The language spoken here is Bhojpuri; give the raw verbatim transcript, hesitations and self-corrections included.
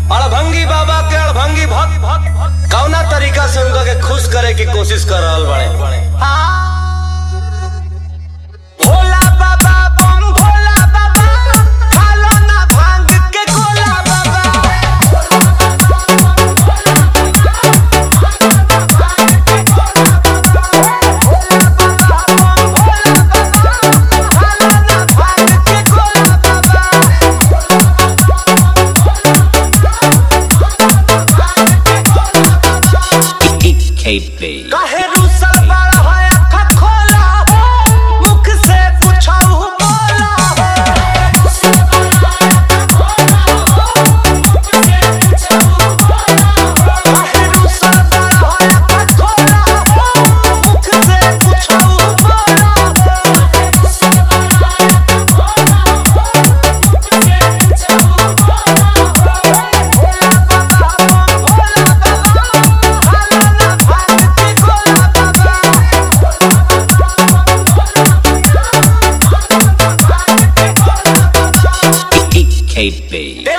अड़भंगी बाबा के अड़भंगी भक्त कौना तरीका से उनका के खुश करे की कोशिश कर रहल बड़े। भोला बाबा बम भोला बाबा खालो ना भांग के गोला बाबा। काहे रूसल बड़ा है अखा खोला हो मुख से पूछाऊ बोला हो। काहे रूसल बड़ा है अखा खोला हो मुख से पूछाऊ बोला K B